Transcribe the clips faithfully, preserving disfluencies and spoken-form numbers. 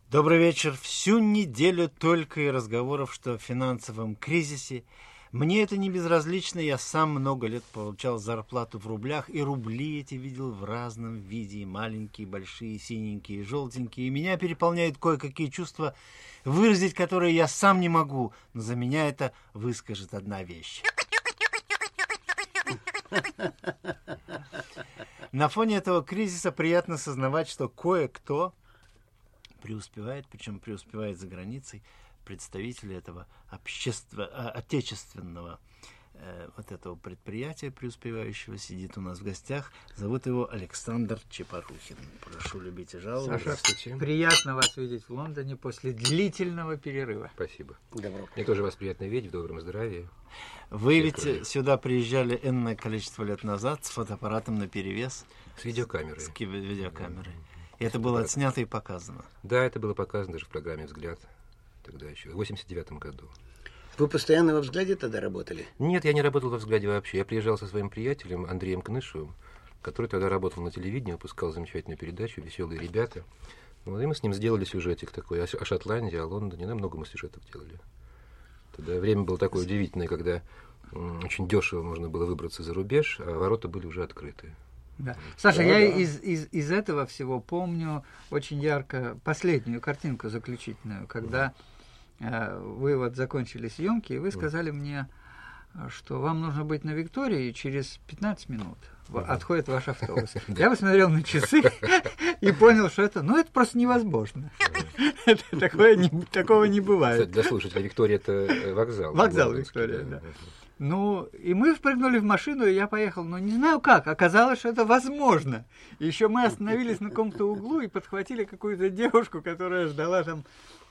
Добрый вечер. Всю неделю только и разговоров, что в финансовом кризисе. Мне это не безразлично, я сам много лет получал зарплату в рублях, и рубли эти видел в разном виде, и маленькие, большие, синенькие, желтенькие. И меня переполняют кое-какие чувства, выразить которые я сам не могу, но за меня это выскажет одна вещь. На фоне этого кризиса приятно сознавать, что кое-кто преуспевает, причем преуспевает за границей, представители этого общества, отечественного э, вот этого предприятия преуспевающего сидит у нас в гостях. Зовут его Александр Чепорухин. Прошу любить и жаловать. Саша, приятно вас видеть в Лондоне после длительного перерыва. Спасибо. Добро. Мне тоже вас приятно видеть в добром здравии. Вы ведь тоже сюда приезжали энное количество лет назад с фотоаппаратом наперевес. С видеокамерой. С видеокамерой. И это было отснято и показано. Да, это было показано даже в программе «Взгляд». Тогда еще, в восемьдесят девятом году. Вы постоянно во «Взгляде» тогда работали? Нет, я не работал во «Взгляде» вообще. Я приезжал со своим приятелем Андреем Кнышевым, который тогда работал на телевидении, выпускал замечательную передачу «Веселые ребята». Вот, и мы с ним сделали сюжетик такой о Шотландии, о Лондоне. Ну, много мы сюжетов делали. Тогда время было такое удивительное, когда м, очень дешево можно было выбраться за рубеж, а ворота были уже открыты. Да. Саша, Да, я да. Из, из, из этого всего помню очень ярко последнюю картинку заключительную, когда э, вы вот закончили съемки, и вы сказали мне, что вам нужно быть на Виктории, и через пятнадцать минут в- отходит ваш автобус. Я посмотрел на часы и понял, что это, ну, это просто невозможно. Это такое не- Такого не Кстати, бывает. для слушателей, Виктория — это э, вокзал. Вокзал лондонский, Виктория, да. Ну, и мы впрыгнули в машину, и я поехал. Но не знаю как, оказалось, что это возможно. И еще мы остановились на каком-то углу и подхватили какую-то девушку, которая ждала там,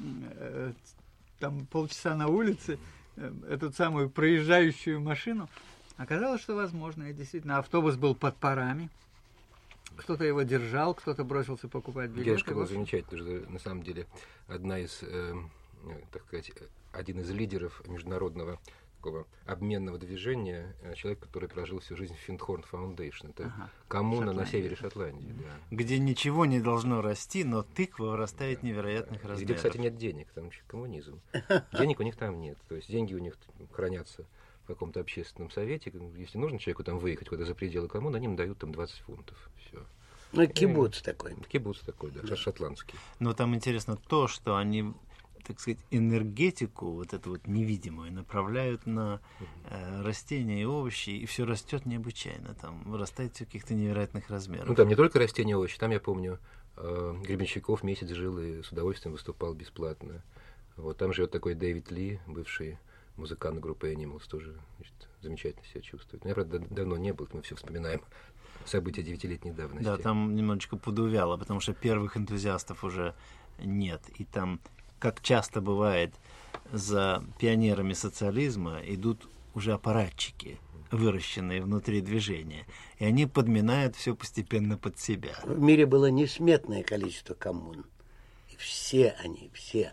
э, там полчаса на улице, э, эту самую проезжающую машину. Оказалось, что возможно. И действительно, автобус был под парами. Кто-то его держал, кто-то бросился покупать билеты. Девушка была В общем, замечательная, потому что, на самом деле, одна из, э, э, так сказать, один из лидеров международного такого обменного движения, э, человек, который прожил всю жизнь в Финдхорн Фаундейшн. Это Ага. коммуна на Шотландия. севере Шотландии. Да. Где ничего не должно расти, но тыква вырастает невероятных Где, размеров. кстати, нет денег, там еще коммунизм. Денег у них там нет. То есть деньги у них хранятся в каком-то общественном совете. Если нужно человеку там выехать куда-то за пределы коммуны, они им дают там двадцать фунтов. Все. Ну, кибуц такой. Кибуц такой, да, шотландский. Но там интересно то, что они, так сказать, энергетику, вот эту вот невидимую, направляют на э, растения и овощи, и все растет необычайно. Там вырастает все каких-то невероятных размеров. Ну, там не только растения, овощи. Там, я помню, э, Гребенщиков месяц жил и с удовольствием выступал бесплатно. Вот, там живет такой Дэвид Ли, бывший музыкант группы Animals, тоже, значит, замечательно себя чувствует. Но я, правда, д- давно не был, мы все вспоминаем события девятилетней давности. Да, там немножечко подувяло, потому что первых энтузиастов уже нет. И там, как часто бывает, за пионерами социализма идут уже аппаратчики, выращенные внутри движения. И они подминают все постепенно под себя. В мире было несметное количество коммун. И все они, все,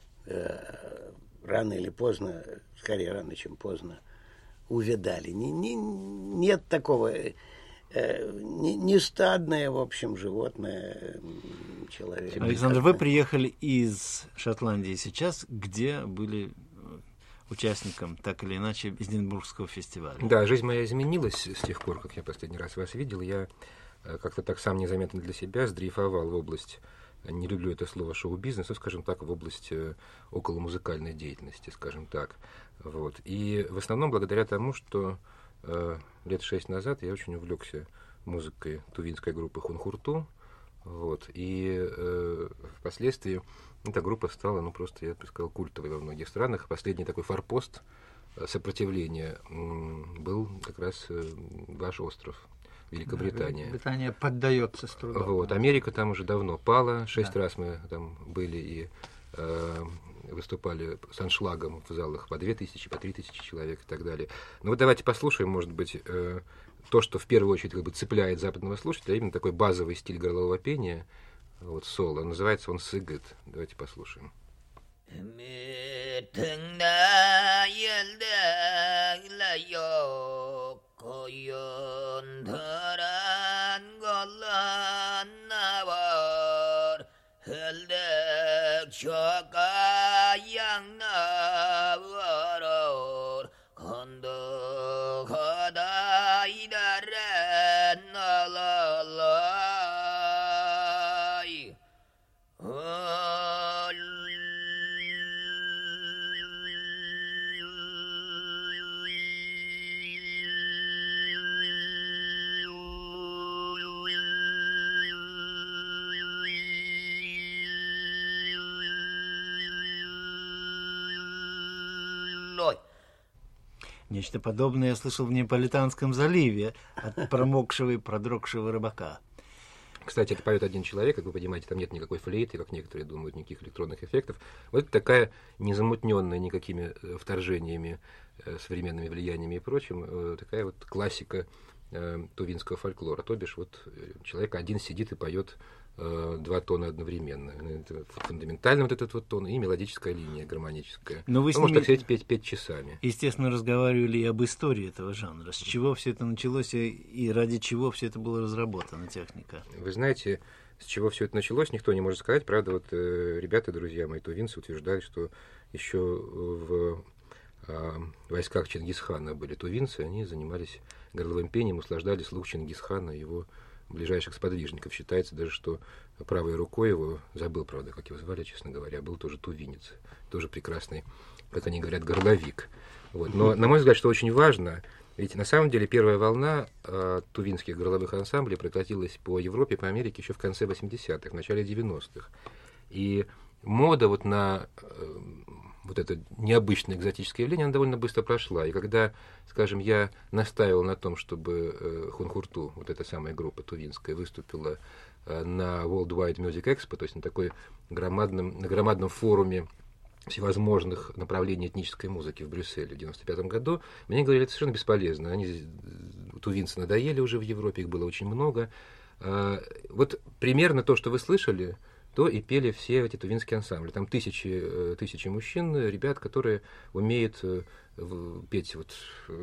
э, рано или поздно, скорее рано, чем поздно, увядали. Не, не, нет такого... Не, не стадное, в общем, животное, человек. Александр, вы приехали из Шотландии сейчас, где были участником, так или иначе, Эдинбургского фестиваля. Да, жизнь моя изменилась с тех пор, как я последний раз вас видел. Я э, как-то так сам незаметно для себя сдрейфовал в область, не люблю это слово, шоу-бизнеса, скажем так, в область э, околомузыкальной деятельности, скажем так. Вот. И в основном благодаря тому, что э, лет шесть назад я очень увлекся музыкой тувинской группы Хунхурту. Вот. И э, впоследствии эта группа стала, ну, просто, я бы сказал, культовой во многих странах. Последний такой форпост сопротивления м, был как раз э, ваш остров, Великобритания. Британия поддается с трудом. Вот. Америка там уже давно пала. Шесть Да. раз мы там были и э, выступали с аншлагом в залах по две тысячи, по три тысячи человек и так далее. Ну вот давайте послушаем, может быть, э, то, что в первую очередь как бы цепляет западного слушателя, а именно такой базовый стиль горлового пения, вот соло. Называется он «Сыгыт». Давайте послушаем. 고연들한 걸란 나월 흘대 Нечто подобное я слышал в Неаполитанском заливе от промокшего и продрогшего рыбака. Кстати, это поет один человек, как вы понимаете, там нет никакой флейты, как некоторые думают, никаких электронных эффектов. Вот такая незамутненная никакими вторжениями, современными влияниями и прочим, такая вот классика тувинского фольклора. То бишь, вот человек один сидит и поет два тона одновременно. Это фундаментальный вот этот вот тон и мелодическая линия гармоническая. Но вы Он может, ними, так сказать, петь, петь часами. Естественно, разговаривали и об истории этого жанра. С чего все это началось и, и ради чего все это было разработано, техника? Вы знаете, с чего все это началось, никто не может сказать. Правда, вот э, ребята, друзья мои, тувинцы, утверждают, что еще в э, войсках Чингисхана были тувинцы, они занимались горловым пением, услаждали слух Чингисхана и его ближайших сподвижников. Считается даже, что правой рукой его, забыл, правда, как его звали, честно говоря, был тоже тувинец, тоже прекрасный, как они говорят, горловик. Вот. Но, на мой взгляд, что очень важно, ведь на самом деле первая волна э, тувинских горловых ансамблей прокатилась по Европе, по Америке еще в конце восьмидесятых, в начале девяностых. И мода вот на э, вот это необычное экзотическое явление, она довольно быстро прошла. И когда, скажем, я настаивал на том, чтобы э, Хунхурту, вот эта самая группа тувинская, выступила э, на World Wide Music Expo, то есть на такой громадном, на громадном форуме всевозможных направлений этнической музыки в Брюсселе в девяносто пятом году, мне говорили, это совершенно бесполезно. Они, тувинцы, надоели уже в Европе, их было очень много. Э, вот примерно то, что вы слышали, то и пели все эти тувинские ансамбли. Там тысячи, тысячи мужчин, ребят, которые умеют петь вот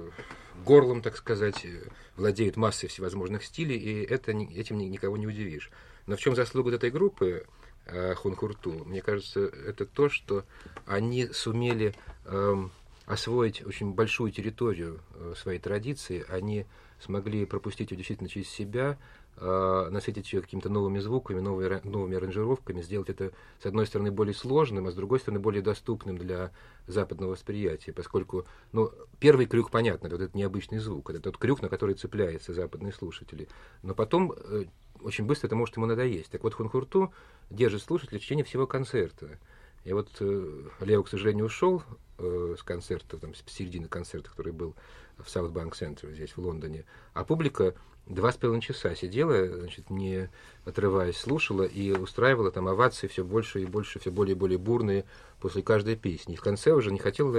горлом, так сказать, владеют массой всевозможных стилей, и это, этим никого не удивишь. Но в чем заслуга вот этой группы Хунхурту? Мне кажется, это то, что они сумели эм, освоить очень большую территорию своей традиции, они смогли пропустить ее действительно через себя, насытить ее какими-то новыми звуками, новыми, новыми аранжировками, сделать это, с одной стороны, более сложным, а с другой стороны, более доступным для западного восприятия, поскольку, ну, первый крюк, понятно, вот этот необычный звук, это тот крюк, на который цепляются западные слушатели, но потом э, очень быстро это может ему надоесть. Так вот, Хунхурту держит слушателя в течение всего концерта. И вот э, Лео, к сожалению, ушел э, с концерта, там, с середины концерта, который был в South Bank Center здесь, в Лондоне, а публика два с половиной часа сидела, значит, не отрываясь, слушала и устраивала там овации все больше и больше, все более и более бурные после каждой песни. И в конце уже не хотела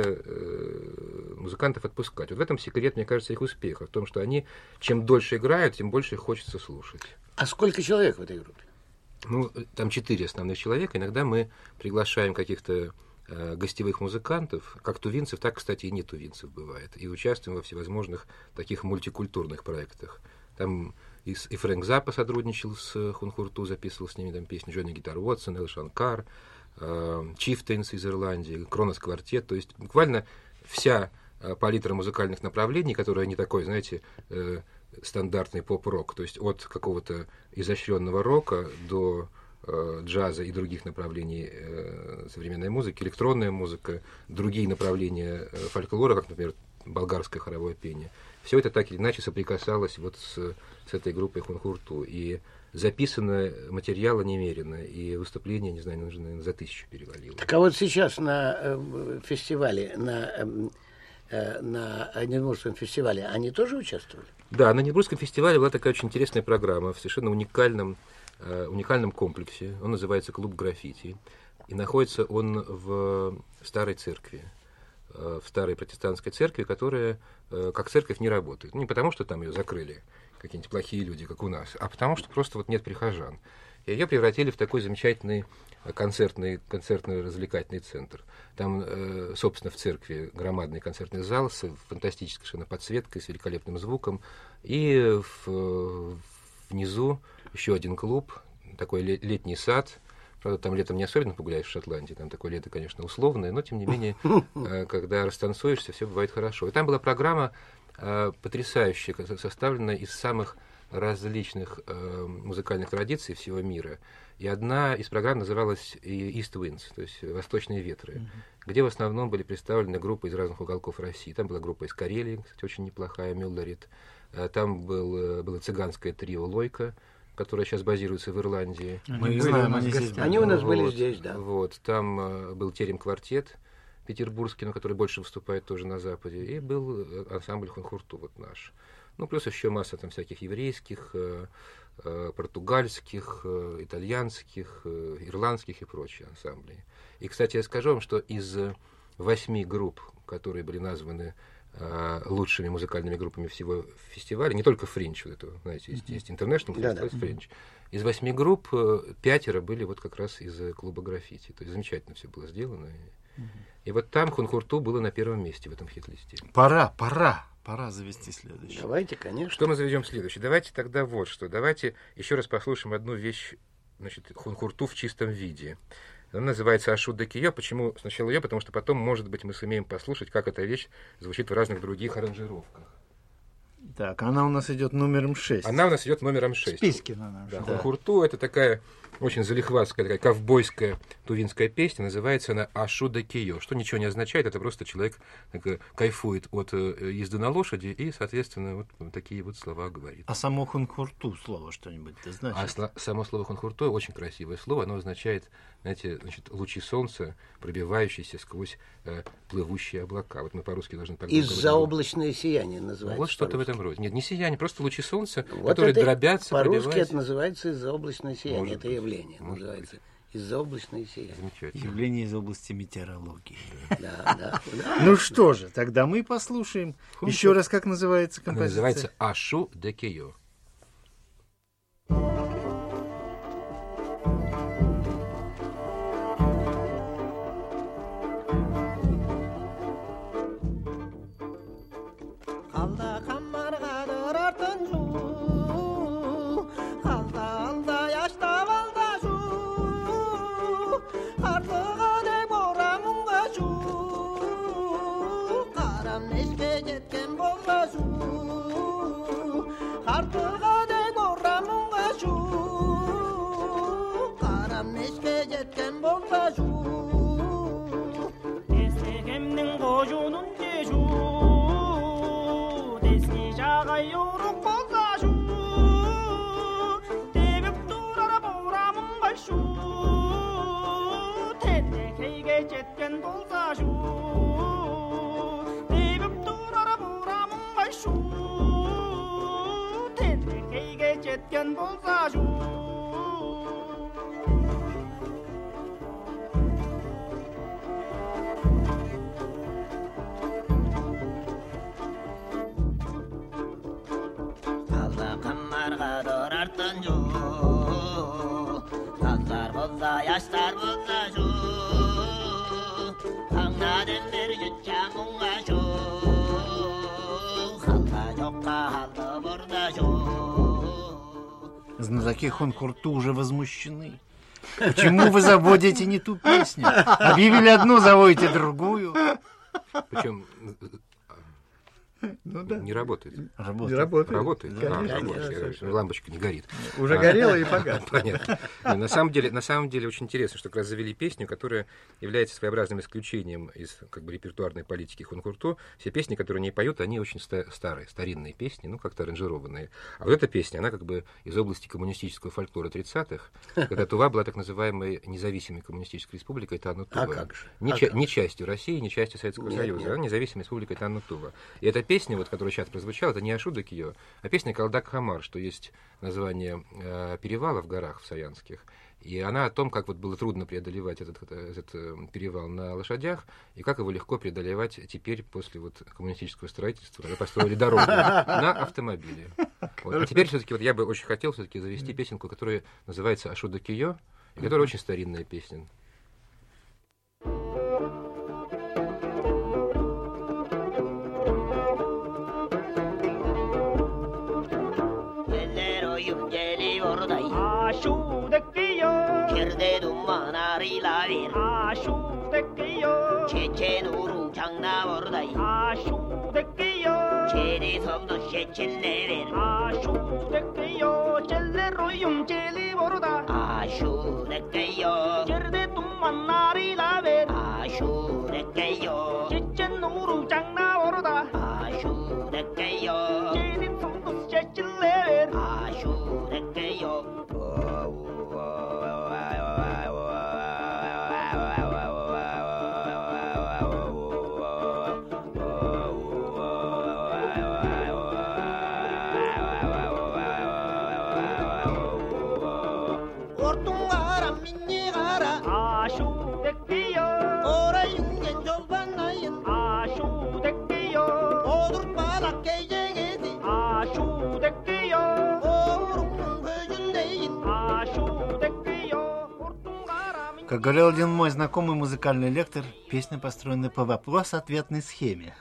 э, музыкантов отпускать. Вот в этом секрет, мне кажется, их успеха, в том, что они чем дольше играют, тем больше их хочется слушать. А сколько человек в этой группе? Ну, там четыре основных человека. Иногда мы приглашаем каких-то э, гостевых музыкантов, как тувинцев, так, кстати, и не тувинцев бывает. И участвуем во всевозможных таких мультикультурных проектах. Там и, и Фрэнк Заппа сотрудничал с Хунхурту, записывал с ними там песни, Джонни Гитар Уотсон, Эл Шанкар, Чифтейнс э, из Ирландии, Кронос Квартет. То есть буквально вся э, палитра музыкальных направлений, которая не такой, знаете, э, стандартный поп-рок, то есть от какого-то изощренного рока до э, джаза и других направлений э, современной музыки, электронная музыка, другие направления э, фольклора, как, например, болгарское хоровое пение. Все это так или иначе соприкасалось вот с, с этой группой Хунхурту. И записано материала немерено, и выступление, не знаю, нужно, наверное, за тысячу перевалило. Так а вот сейчас на э, фестивале, на, э, на Эдинбургском фестивале, они тоже участвовали? Да, на Эдинбургском фестивале была такая очень интересная программа в совершенно уникальном, э, уникальном комплексе. Он называется «Клуб граффити». И находится он в старой церкви. В старой протестантской церкви, которая как церковь не работает. Не потому, что там ее закрыли какие-нибудь плохие люди, как у нас, а потому, что просто вот нет прихожан. И ее превратили в такой замечательный концертный, концертный развлекательный центр. Там, собственно, в церкви громадный концертный зал с фантастической совершенно подсветкой, с великолепным звуком. И в, внизу еще один клуб, такой летний сад. Правда, там летом не особенно погуляешь в Шотландии, там такое лето, конечно, условное, но, тем не менее, когда растанцуешься, все бывает хорошо. И там была программа потрясающая, составленная из самых различных музыкальных традиций всего мира. И одна из программ называлась East Winds, то есть «Восточные ветры», mm-hmm. где в основном были представлены группы из разных уголков России. Там была группа из Карелии, кстати, очень неплохая, Мюллерит. Там был, было цыганское трио «Лойка», которая сейчас базируется в Ирландии. Мы их знаем, они здесь. Они у нас вот, были здесь, да. Вот, там uh, был терем-квартет, петербургский, но который больше выступает тоже на Западе, и был ансамбль Хунхурту, вот наш. Ну, плюс еще масса там всяких еврейских, э, э, португальских, э, итальянских, э, ирландских и прочие ансамблей. И, кстати, я скажу вам, что из восьми групп, которые были названы э, лучшими музыкальными группами всего фестиваля, не только Френч, вот это, знаете, есть, есть International, Да, да. есть Френч. Из восьми групп э, пятеро были вот как раз из клуба граффити. То есть замечательно все было сделано. И, и вот там Хунхурту было на первом месте в этом хит-листе. Пора, пора, пора завести следующий. Давайте, конечно. Что мы заведем следующий? Давайте тогда вот что. Давайте еще раз послушаем одну вещь, значит, Хунхурту в чистом виде. Она называется «Ашу де Киё». Почему сначала ее? Потому что потом, может быть, мы сумеем послушать, как эта вещь звучит в разных других аранжировках. Так, она у нас идет номером шесть. Она у нас идет номером В шесть. списке на нашем. Да, Да. Хунхурту — это такая очень залихватская, такая ковбойская тувинская песня. Называется она «Ашу де Киё», что ничего не означает. Это просто человек так, кайфует от э, езды на лошади и, соответственно, вот такие вот слова говорит. А само Хунхурту слово что-нибудь ты знаешь? А сло- само слово Хунхурту очень красивое слово. Оно означает, знаете, значит, лучи солнца, пробивающиеся сквозь э, плывущие облака. Вот мы по-русски должны так говорить. Из-заоблачное сияние называется. Вот что-то в по-русски. этом роде. Нет, не сияние, просто лучи солнца, Вот которые это дробятся, По-русски пробиваются. это называется из-заоблачное сияние. Может Это быть, явление может называется. Из-заоблачное сияние. Замечательно. Явление из области метеорологии. Да, да, да. Ну что же, тогда мы послушаем. Еще раз, как называется Она композиция? называется «Ашу де Киё». Kalda kammargadır artın şu, kalda alda yaşta valda şu, artığa dek oramınga şu, karam neşke jetken bolda şu, artığa dek oramınga şu, karam neşke jetken bolda şu, estegimnin koyunun şu. Yorup boldaşu, tebip durar boramın başu, tendekeyge jetken boldaşu, tebip durar boramın başu, tendekeyge jetken boldaşu. Kammargadır artın şu, kazlar bolsa, yaşlar bolsa şu, Ağnaden bir yüçamınga şu, halda jokka halda borda şu. Знатоки Хунхурту уже возмущены. Почему вы заводите не ту песню? Объявили одну, заводите другую. Причем Ну да. не работает. Работает. Не работает. Работает, да, Конечно. работает. Лампочка не горит. Уже А, горело и погасло. Понятно. Не, На самом деле, на самом деле очень интересно, что как раз завели песню, которая является своеобразным исключением из как бы репертуарной политики Хунхурту. Все песни, которые они поют, они очень ста- старые, старинные песни, ну как-то аранжированные. А вот эта песня, она как бы из области коммунистического фольклора тридцатых, когда Тува была так называемой независимой коммунистической республикой Танну-Тува. А как же? Не, А ча- как? не частью России, не частью Советского Нет, Союза, нет. а независимой республикой Танну-Тува. И эта песня, вот, которая сейчас прозвучала, это не Ашу де Киё, а песня Калдак Хамар, что есть название э, перевала в горах в Саянских. И она о том, как вот было трудно преодолевать этот, этот э, перевал на лошадях, и как его легко преодолевать теперь после вот коммунистического строительства, когда построили дорогу на автомобиле. Вот. А теперь все-таки вот я бы очень хотел все-таки завести песенку, которая называется Ашу де Киё, и которая очень старинная песня. Aşu de Kiyyo, Kerde dumanari lavir aşu de Kiyyo, Çeçen uru 장나 orday aşu de Kiyyo, Çeri somdu şeçin never aşu de Kiyyo, celle royum celi borda, Aşu nekkeyo yerde dumanları laver, Aşu nekkeyo çeçen uru 장나 borda, Aşu nekkeyo celi somdu şeçiller, Aşu nekkeyo 아슈데끼요 오라 융겐 졸반나인 아슈데끼요 오dur 바라케 제게디 아슈데끼요 오르쿵 회준데인 아슈데끼요 ортунгарамин Как говорил один мой знакомый музыкальный лектор, песня построена по вопрос-ответной схеме.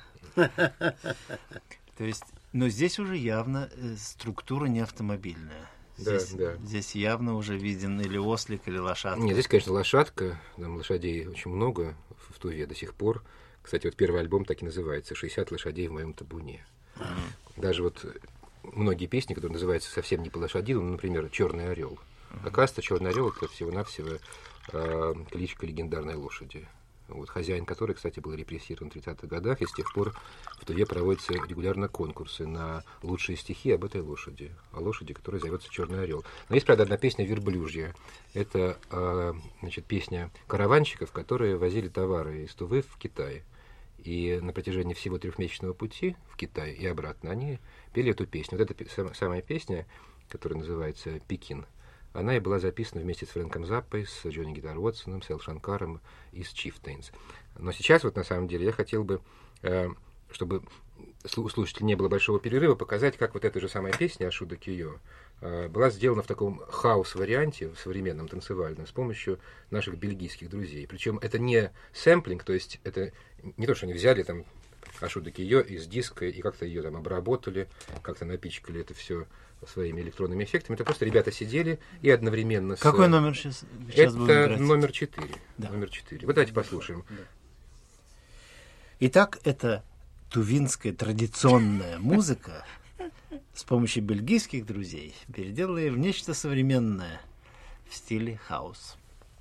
То есть, но здесь уже явно э, структура не автомобильная. Да, Здесь, да. здесь явно уже виден или ослик, или лошадка. Нет, здесь, конечно, лошадка, там лошадей очень много в в Туве до сих пор. Кстати, вот первый альбом так и называется «шестьдесят лошадей в моем табуне». Mm-hmm. Даже вот многие песни, которые называются совсем не по лошадиному, ну, например, «Черный орел». Mm-hmm. Оказывается, «Черный орел» — это всего-навсего э, кличка легендарной лошади. Вот, хозяин которой, кстати, был репрессирован в тридцатых годах, и с тех пор в Туве проводятся регулярно конкурсы на лучшие стихи об этой лошади, о лошади, которая зовется «Черный орел». Но есть, правда, одна песня «Верблюжья». Это э, значит, песня караванщиков, которые возили товары из Тувы в Китай. И на протяжении всего трехмесячного пути в Китай и обратно они пели эту песню. Вот эта самая песня, которая называется «Пекин», она и была записана вместе с Фрэнком Заппой, с Джонни Гитар Уотсоном, с Эл Шанкаром и с Chieftains. Но сейчас вот на самом деле я хотел бы, чтобы у слушателей не было большого перерыва, показать, как вот эта же самая песня «Ашуда Кио» была сделана в таком хаос-варианте, в современном танцевальном, с помощью наших бельгийских друзей. Причем это не сэмплинг, то есть это не то, что они взяли там Ашуда Кио из диска и как-то ее там обработали, как-то напичкали это все своими электронными эффектами. Это просто ребята сидели и одновременно с... Какой номер сейчас, сейчас будем Это играть? номер четыре. Да. Номер четыре. Вот давайте послушаем. Да. Итак, это тувинская традиционная музыка с помощью бельгийских друзей, переделанная в нечто современное в стиле хаус.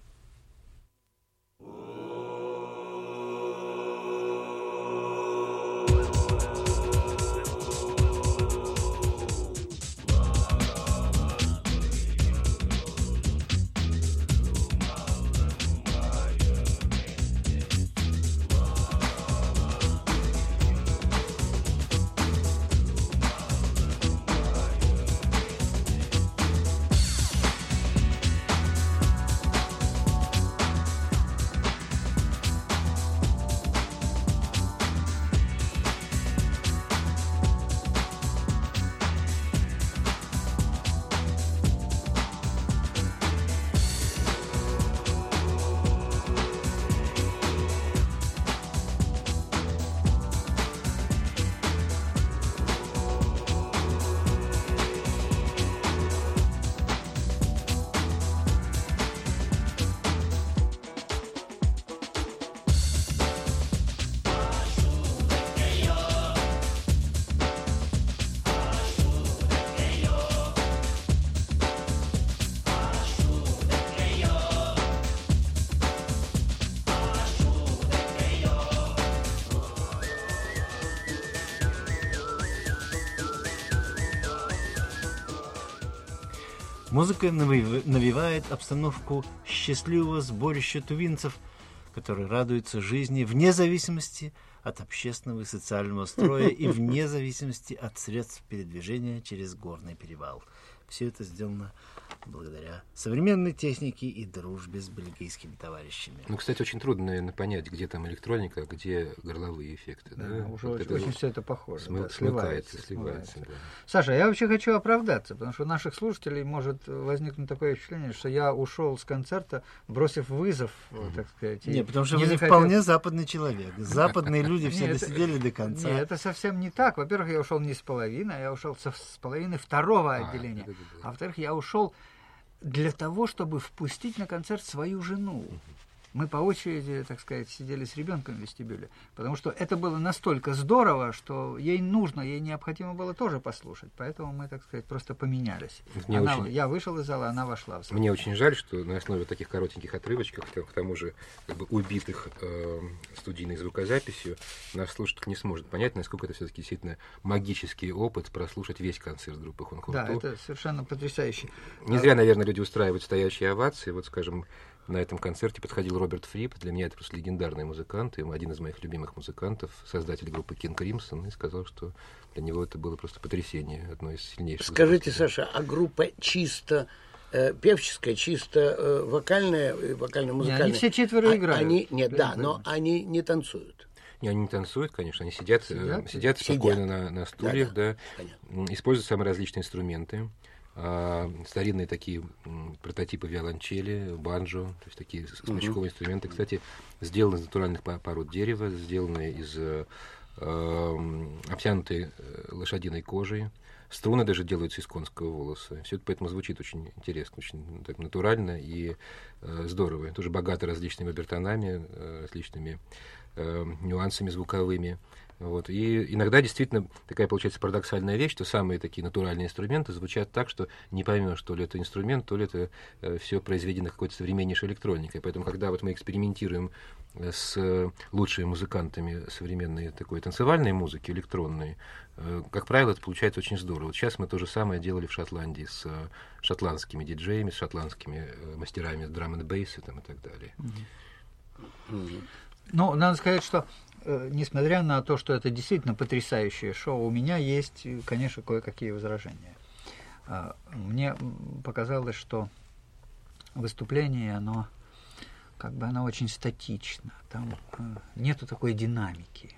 Музыка навевает обстановку счастливого сборища тувинцев, которые радуются жизни вне зависимости от общественного и социального строя и вне зависимости от средств передвижения через горный перевал. Все это сделано благодаря современной технике и дружбе с бельгийскими товарищами. Ну, кстати, очень трудно, наверное, понять, где там электроника, а где горловые эффекты. Да, да? уже вот очень, это очень все это похоже. смы- Да, смыкается, сливается. сливается. сливается. Да. Саша, я вообще хочу оправдаться, потому что у наших слушателей может возникнуть такое впечатление, что я ушел с концерта, бросив вызов, mm-hmm. так сказать. Нет, потому что не вы захотел... вполне западный человек. Западные люди все досидели до конца. Нет, это совсем не так. Во-первых, я ушел не с половины, а я ушел со, с половины второго А, отделения. да, да, да. А во-вторых, я ушел для того, чтобы впустить на концерт свою жену. Мы по очереди, так сказать, сидели с ребенком в вестибюле, потому что это было настолько здорово, что ей нужно, ей необходимо было тоже послушать. Поэтому мы, так сказать, просто поменялись. Мне Она, очень... Я вышел из зала, она вошла в зал. Мне очень жаль, что на основе таких коротеньких отрывочков, к тому же как бы убитых э, студийной звукозаписью, наш слушатель не сможет понять, насколько это все-таки действительно магический опыт прослушать весь концерт группы Хунхунту. Да, это совершенно потрясающе. Не зря, наверное, люди устраивают стоящие овации. Вот, скажем, на этом концерте подходил Роберт Фрип. Для меня это просто легендарный музыкант, и один из моих любимых музыкантов, создатель группы King Crimson, и сказал, что для него это было просто потрясение, одно из сильнейших. Скажите, Саша, а группа чисто э, певческая, чисто э, вокальная, э, вокально-музыкальная. Не, они все четверо А- играют. Они, нет, да, Правильно. но они не танцуют. Не, они не танцуют, конечно, они сидят, э, Сидят? сидят, Сидят. спокойно на, на стульях, Да-да, да, понятно. М, используют самые различные инструменты. А, старинные такие м, прототипы виолончели, банджо, то есть такие с- смычковые инструменты, кстати, сделаны из натуральных по- пород дерева, сделаны из э, эм, обтянутой э, лошадиной кожей. Струны даже делаются из конского волоса. Все это поэтому звучит очень интересно, очень так натурально и э, здорово. Тоже богато различными обертонами, э, различными э, нюансами звуковыми. Вот. И иногда действительно такая получается парадоксальная вещь, что самые такие натуральные инструменты звучат так, что не поймешь, то ли это инструмент, то ли это э, все произведено какой-то современнейшей электроникой. Поэтому, когда вот мы экспериментируем э, с лучшими музыкантами современной такой танцевальной музыки, электронной, э, как правило, это получается очень здорово. Вот сейчас мы то же самое делали в Шотландии с э, шотландскими диджеями, с шотландскими э, мастерами драм-н-бейса там, и так далее. Ну, надо сказать, что э, несмотря на то, что это действительно потрясающее шоу, у меня есть, э, конечно, кое-какие возражения. А, Мне м, показалось, что выступление, оно как бы оно очень статично, там э, нету такой динамики.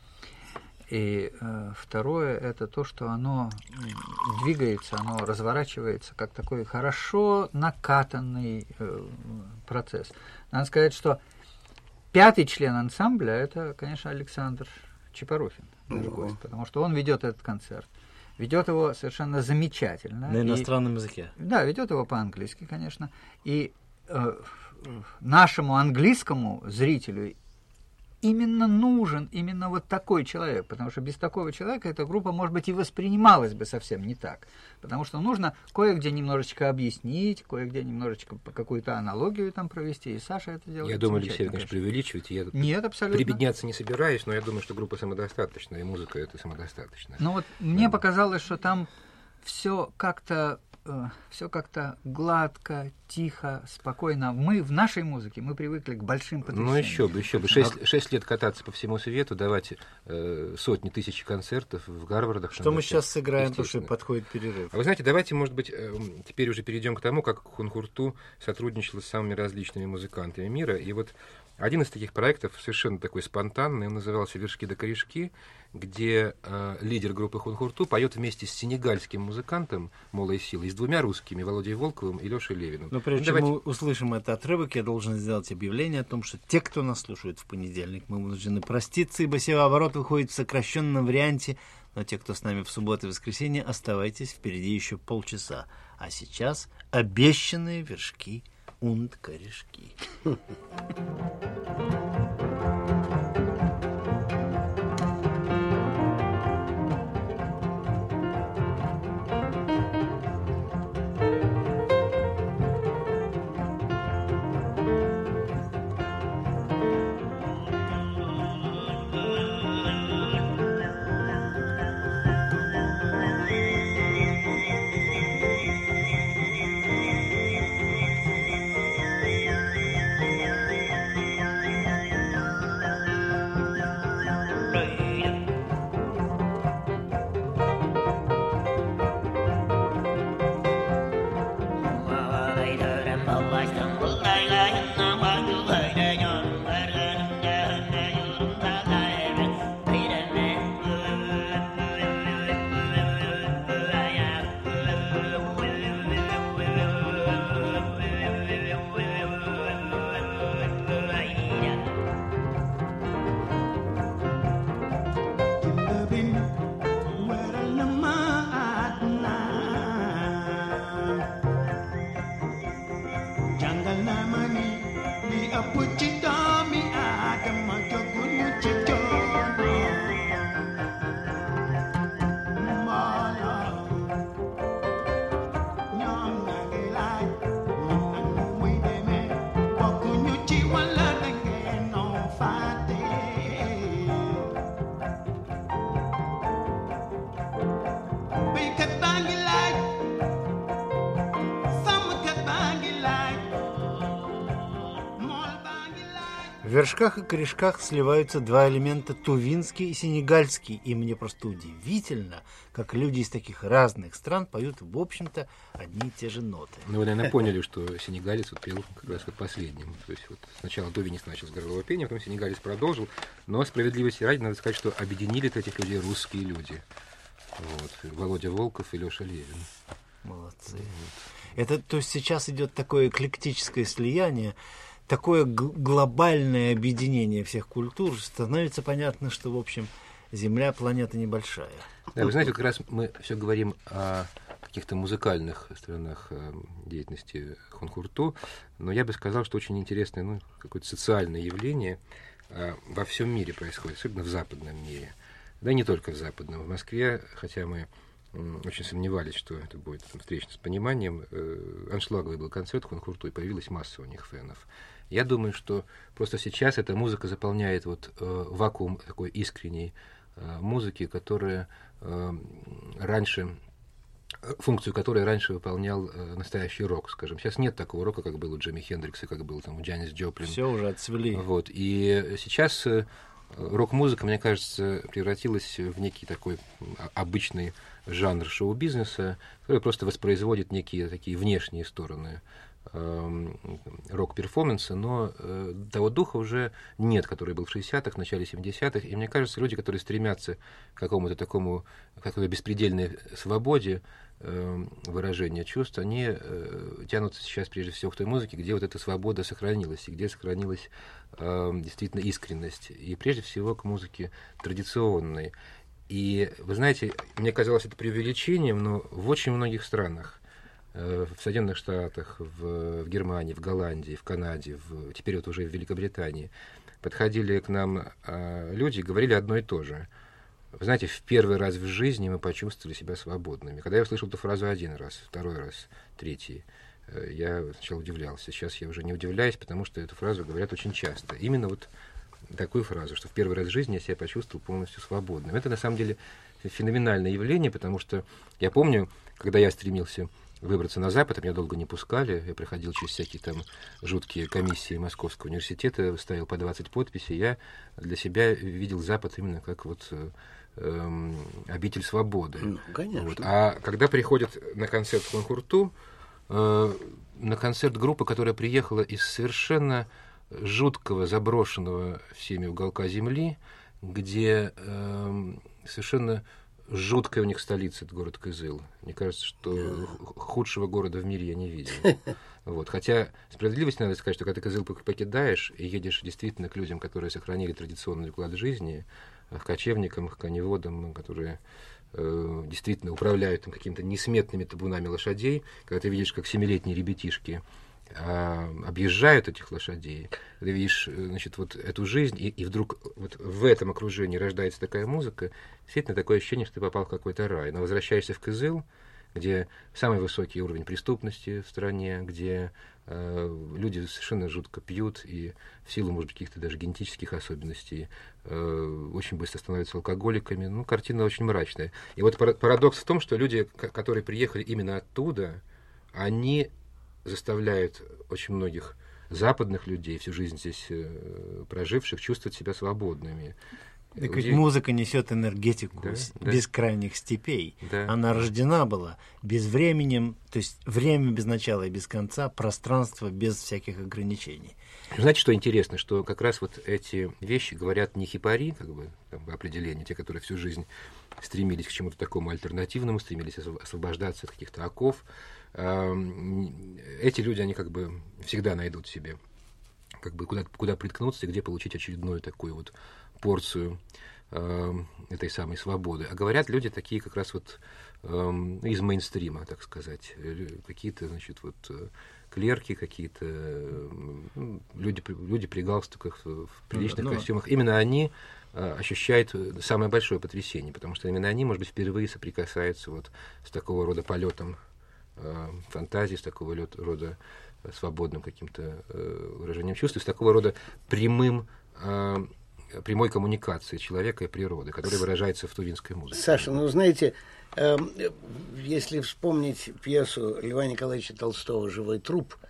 И э, второе, это то, что оно м, двигается, оно разворачивается как такой хорошо накатанный э, процесс. Надо сказать, что пятый член ансамбля — это, конечно, Александр Чепорухин, наш Ого. гость, потому что он ведет этот концерт. Ведет его совершенно замечательно. На И- иностранном языке. да, ведет его по-английски, конечно. И э, нашему английскому зрителю именно нужен именно вот такой человек, потому что без такого человека эта группа, может быть, и воспринималась бы совсем не так. Потому что нужно кое-где немножечко объяснить, кое-где немножечко по- какую-то аналогию там провести, и Саша это делает. Я думаю, Алексей, замечательно, конечно, преувеличиваете. Я тут Нет, абсолютно. прибедняться не собираюсь, но я думаю, что группа самодостаточная, и музыка это самодостаточная. Ну вот мне показалось, что там все как-то все как-то гладко, тихо, спокойно. Мы в нашей музыке мы привыкли к большим потрясениям. Ну еще бы, еще бы. Шесть, шесть лет кататься по всему свету, давать э, сотни тысяч концертов в Гарвардах. Что там, мы вообще, сейчас сыграем, потому что естественно. подходит перерыв. А вы знаете, давайте, может быть, э, теперь уже перейдем к тому, как Хунхурту сотрудничала с самыми различными музыкантами мира. И вот один из таких проектов, совершенно такой спонтанный, он назывался «Вершки да корешки», где э, лидер группы Хунхурту поет вместе с сенегальским музыкантом Молой Силой и с двумя русскими, Володей Волковым и Лешей Левиным. Но прежде Ну, чем давайте- мы услышим этот отрывок, я должен сделать объявление о том, что те, кто нас слушает в понедельник, мы вынуждены проститься, ибо севооборот выходит в сокращенном варианте, но те, кто с нами в субботу и воскресенье, оставайтесь, впереди еще полчаса. А сейчас обещанные вершки und корешки. Thank В вершках и корешках сливаются два элемента — тувинский и сенегальский, и мне просто удивительно, как люди из таких разных стран поют, в общем-то, одни и те же ноты. Ну, вы, наверное, поняли, что сенегалец вот пел как раз вот последним. То есть вот сначала тувинец начал с горлового пения, потом сенегалец продолжил, но справедливости ради надо сказать, что объединили этих людей русские люди. Вот. Володя Волков и Леша Левин. Молодцы. Вот. Это, то есть сейчас идет такое эклектическое слияние, такое г- глобальное объединение всех культур, становится понятно, что, в общем, Земля — планета небольшая. Да, вы знаете, как раз мы все говорим о каких-то музыкальных сторонах деятельности Хунхурту, но я бы сказал, что очень интересное, ну, какое-то социальное явление во всем мире происходит, особенно в западном мире. Да, не только в западном. В Москве, хотя мы очень сомневались, что это будет там встречно с пониманием, аншлаговый был концерт Хунхурту, и появилась масса у них фенов. Я думаю, что просто сейчас эта музыка заполняет вот э, вакуум такой искренней э, музыки, которая э, раньше, функцию которой раньше выполнял э, настоящий рок, скажем. Сейчас нет такого рока, как был у Джимми Хендрикса, как был там у Джанис Джоплин. Все уже отцвели. Вот. И сейчас э, рок-музыка, мне кажется, превратилась в некий такой обычный жанр шоу-бизнеса, который просто воспроизводит некие такие внешние стороны рок-перформанса, но э, того духа уже нет, который был в шестидесятых, в начале семидесятых, и мне кажется, люди, которые стремятся к какому-то такому, какой-то беспредельной свободе э, выражения чувств, они э, тянутся сейчас прежде всего к той музыке, где вот эта свобода сохранилась, и где сохранилась э, действительно искренность, и прежде всего к музыке традиционной. И, вы знаете, мне казалось это преувеличением, но в очень многих странах, в Соединенных Штатах, в, в Германии, в Голландии, в Канаде, в, теперь вот уже в Великобритании, подходили к нам а, люди и говорили одно и то же. Вы знаете, в первый раз в жизни мы почувствовали себя свободными. Когда я услышал эту фразу один раз, второй раз, третий, я сначала удивлялся. Сейчас я уже не удивляюсь, потому что эту фразу говорят очень часто. Именно вот такую фразу, что в первый раз в жизни я себя почувствовал полностью свободным. Это на самом деле феноменальное явление, потому что я помню, когда я стремился выбраться на Запад, а меня долго не пускали. Я проходил через всякие там жуткие комиссии Московского университета, ставил по двадцать подписей. Я для себя видел Запад именно как вот э, обитель свободы. Ну, конечно. Вот. А когда приходят на концерт в Хунхурту, э, на концерт группы, которая приехала из совершенно жуткого, заброшенного всеми уголка земли, где э, совершенно жуткая у них столица, это город Кызыл. Мне кажется, что yeah. худшего города в мире я не видел. Вот. Хотя справедливости надо сказать, что когда ты Кызыл покидаешь и едешь действительно к людям, которые сохранили традиционный уклад жизни, к кочевникам, к коневодам, которые э, действительно управляют там, какими-то несметными табунами лошадей, когда ты видишь, как семилетние ребятишки а, объезжают этих лошадей, ты видишь, значит, вот эту жизнь, и, и вдруг вот в этом окружении рождается такая музыка, действительно такое ощущение, что ты попал в какой-то рай. Но возвращаешься в Кызыл, где самый высокий уровень преступности в стране, где э, люди совершенно жутко пьют, и в силу, может быть, каких-то даже генетических особенностей э, очень быстро становятся алкоголиками. Ну, картина очень мрачная. И вот парадокс в том, что люди, которые приехали именно оттуда, они заставляют очень многих западных людей, всю жизнь здесь э, проживших, чувствовать себя свободными. Так ведь музыка несет энергетику да, с да. бескрайних степей. Да. Она рождена была безвременем, то есть время без начала и без конца, пространство без всяких ограничений. Знаете, что интересно, что как раз вот эти вещи говорят не хипари, как бы там, определение, те, которые всю жизнь стремились к чему-то такому альтернативному, стремились освобождаться от каких-то оков. Эти люди, они как бы всегда найдут себе, как бы куда, куда приткнуться и где получить очередную такую вот порцию э, этой самой свободы. А говорят люди такие как раз вот э, из мейнстрима, так сказать. Какие-то, значит, вот клерки, какие-то э, люди, люди при галстуках, в приличных ну, костюмах. Именно они э, ощущают самое большое потрясение, потому что именно они, может быть, впервые соприкасаются вот с такого рода полетом э, фантазии, с такого рода свободным каким-то э, выражением чувств, с такого рода прямым э, прямой коммуникации человека и природы, которая выражается в тувинской музыке. Саша, ну, знаете, э, если вспомнить пьесу Льва Николаевича Толстого «Живой труп»,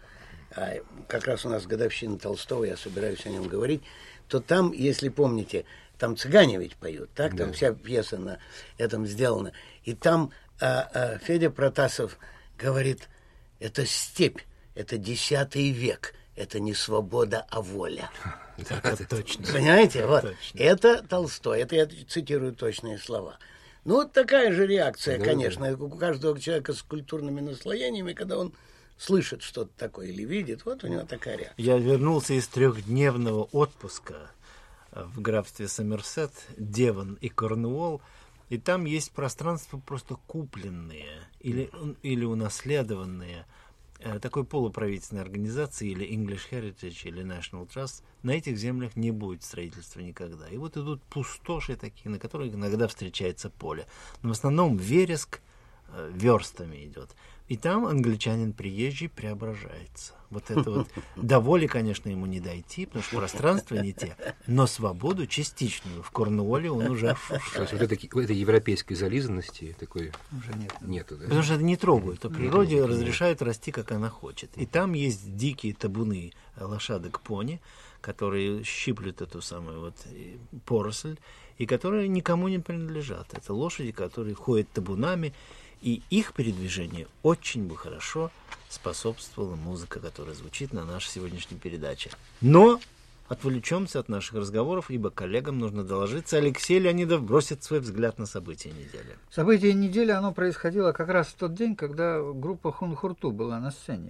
а как раз у нас годовщина Толстого, я собираюсь о нем говорить, то там, если помните, там цыгане ведь поют, так? Там да. Вся пьеса на этом сделана. И там а, а, Федя Протасов говорит, это степь, это десятый век, это не свобода, а воля. Это точно. Понимаете? Вот. Это Толстой, это я цитирую точные слова. Ну, вот такая же реакция, конечно, у каждого человека с культурными наслоениями, когда он слышит что-то такое или видит, вот у него такая реакция. Я вернулся из трехдневного отпуска в графстве Сомерсет, Девон и Корнуолл, и там есть пространства просто купленные или, или унаследованные такой полуправительственной организации, или English Heritage, или National Trust. На этих землях не будет строительства никогда. И вот идут пустоши такие, на которых иногда встречается поле. Но в основном вереск э, верстами идет. И там англичанин приезжий преображается. Вот это вот до воли, конечно, ему не дойти, потому что пространства не те, но свободу частичную в Корнуолле он уже ощущает. То есть вот этой, этой европейской зализанности такой уже нет. Нету, да? Потому что это не трогают, а природе разрешают расти, как она хочет. И там есть дикие табуны лошадок пони, которые щиплют эту самую вот поросль, и которые никому не принадлежат. Это лошади, которые ходят табунами, и их передвижению очень бы хорошо способствовала музыка, которая звучит на нашей сегодняшней передаче. Но отвлечемся от наших разговоров, ибо коллегам нужно доложиться. Алексей Леонидов бросит свой взгляд на события недели. Событие недели, оно происходило как раз в тот день, когда группа Хунхурту была на сцене.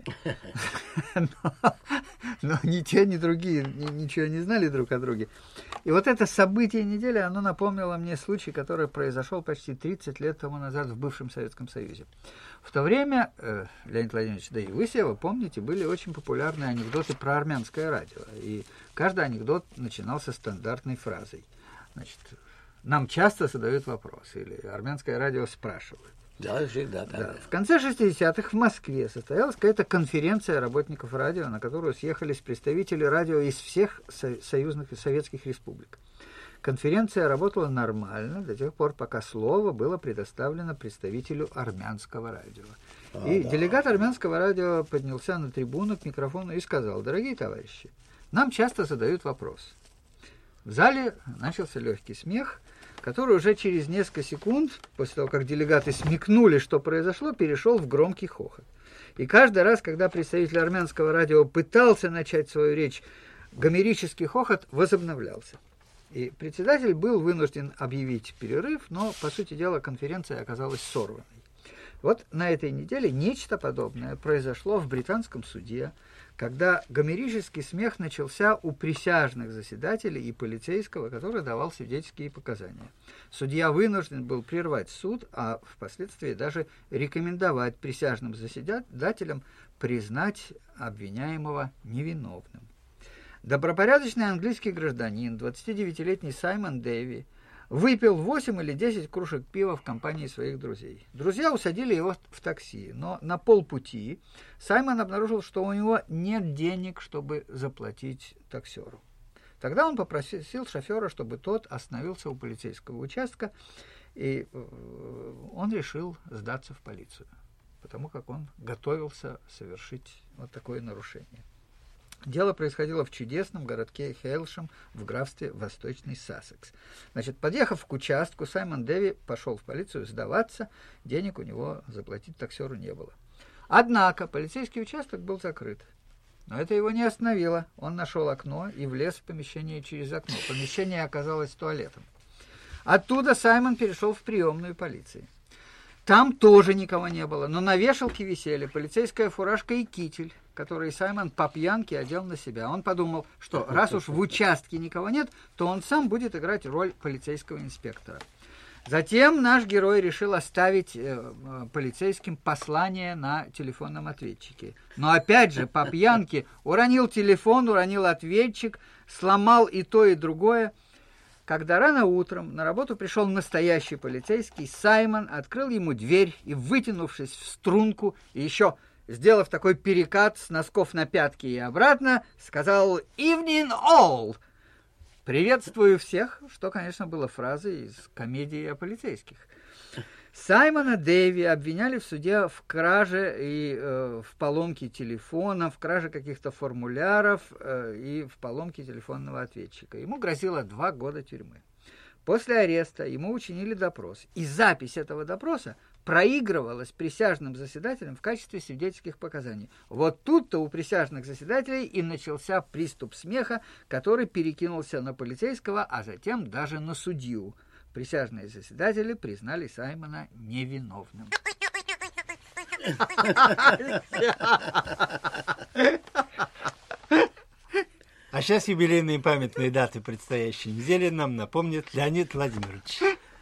Но ни те, ни другие ничего не знали друг о друге. И вот это событие недели, оно напомнило мне случай, который произошел почти тридцать лет тому назад в бывшем Советском Союзе. В то время, э, Леонид Владимирович, да и вы, Сева, помните, были очень популярные анекдоты про армянское радио. И каждый анекдот начинался стандартной фразой. Значит, нам часто задают вопросы, или армянское радио спрашивают. Да, всегда так. Да. В конце шестидесятых в Москве состоялась какая-то конференция работников радио, на которую съехались представители радио из всех со- союзных и советских республик. Конференция работала нормально до тех пор, пока слово было предоставлено представителю армянского радио. А, и да. делегат армянского радио поднялся на трибуну к микрофону и сказал: дорогие товарищи, нам часто задают вопрос. В зале начался легкий смех, который уже через несколько секунд, после того, как делегаты смекнули, что произошло, перешел в громкий хохот. И каждый раз, когда представитель армянского радио пытался начать свою речь, гомерический хохот возобновлялся. И председатель был вынужден объявить перерыв, но, по сути дела, конференция оказалась сорванной. Вот на этой неделе нечто подобное произошло в британском суде, когда гомерический смех начался у присяжных заседателей и полицейского, который давал свидетельские показания. Судья вынужден был прервать суд, а впоследствии даже рекомендовать присяжным заседателям признать обвиняемого невиновным. Добропорядочный английский гражданин, двадцатидевятилетний Саймон Дэви, выпил восемь или десять кружек пива в компании своих друзей. Друзья усадили его в такси, но на полпути Саймон обнаружил, что у него нет денег, чтобы заплатить таксеру. Тогда он попросил шофера, чтобы тот остановился у полицейского участка, и он решил сдаться в полицию, потому как он готовился совершить вот такое нарушение. Дело происходило в чудесном городке Хейлшем в графстве Восточный Сассекс. Значит, подъехав к участку, Саймон Дэви пошел в полицию сдаваться, денег у него заплатить таксеру не было. Однако полицейский участок был закрыт. Но это его не остановило. Он нашел окно и влез в помещение через окно. Помещение оказалось туалетом. Оттуда Саймон перешел в приемную полиции. Там тоже никого не было, но на вешалке висели полицейская фуражка и китель, который Саймон по пьянке одел на себя. Он подумал, что раз уж в участке никого нет, то он сам будет играть роль полицейского инспектора. Затем наш герой решил оставить э, полицейским послание на телефонном ответчике. Но опять же, по пьянке уронил телефон, уронил ответчик, сломал и то, и другое. Когда рано утром на работу пришел настоящий полицейский, Саймон открыл ему дверь и, вытянувшись в струнку, и еще сделав такой перекат с носков на пятки и обратно, сказал «Evening all!» «Приветствую всех», что, конечно, было фразой из комедии о полицейских. Саймона Дэви обвиняли в суде в краже и э, в поломке телефона, в краже каких-то формуляров э, и в поломке телефонного ответчика. Ему грозило два года тюрьмы. После ареста ему учинили допрос, и запись этого допроса проигрывалась присяжным заседателям в качестве свидетельских показаний. Вот тут-то у присяжных заседателей и начался приступ смеха, который перекинулся на полицейского, а затем даже на судью. Присяжные заседатели признали Саймона невиновным. А сейчас юбилейные памятные даты предстоящей недели нам напомнит Леонид Владимирович.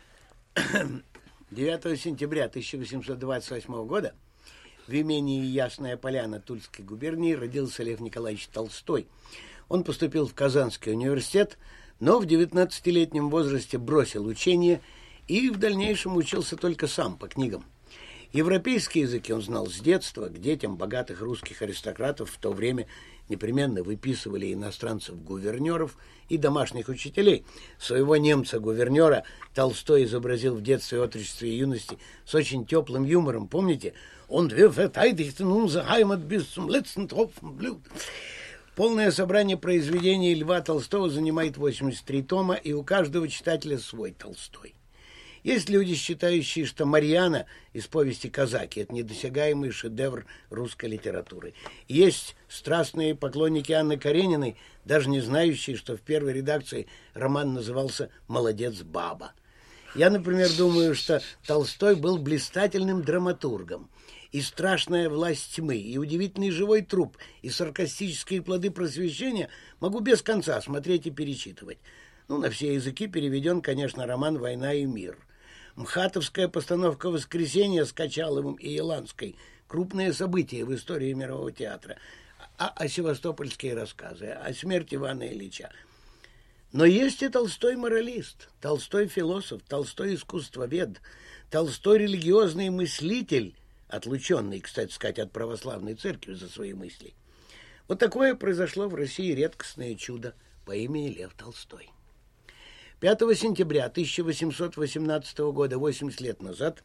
девятого сентября тысяча восемьсот двадцать восьмого года в имении Ясная Поляна Тульской губернии родился Лев Николаевич Толстой. Он поступил в Казанский университет, но в девятнадцатилетнем возрасте бросил учение и в дальнейшем учился только сам по книгам. Европейские языки он знал с детства. К детям богатых русских аристократов в то время непременно выписывали иностранцев-гувернеров и домашних учителей. Своего немца-гувернера Толстой изобразил в детстве, отрочестве и юности с очень теплым юмором. Помните? «Und wir verteidigten unsere Heimat bis zum letzten Tropfen Blut». Полное собрание произведений Льва Толстого занимает восемьдесят три тома, и у каждого читателя свой Толстой. Есть люди, считающие, что «Марьяна» из повести «Казаки» — это недосягаемый шедевр русской литературы. Есть страстные поклонники Анны Карениной, даже не знающие, что в первой редакции роман назывался «Молодец, баба». Я, например, думаю, что Толстой был блистательным драматургом. И «Страшная власть тьмы», и «Удивительный живой труп», и «Саркастические плоды просвещения» могу без конца смотреть и перечитывать. Ну, на все языки переведен, конечно, роман «Война и мир». Мхатовская постановка «Воскресенье» с Качаловым и Еланской — крупное событие в истории мирового театра. А, а севастопольские рассказы, о смерти Ивана Ильича. Но есть и Толстой-моралист, Толстой-философ, Толстой-искусствовед, Толстой-религиозный мыслитель, отлученный, кстати сказать, от православной церкви за свои мысли. Вот такое произошло в России редкостное чудо по имени Лев Толстой. пятого сентября тысяча восемьсот восемнадцатого года, восемьдесят лет назад,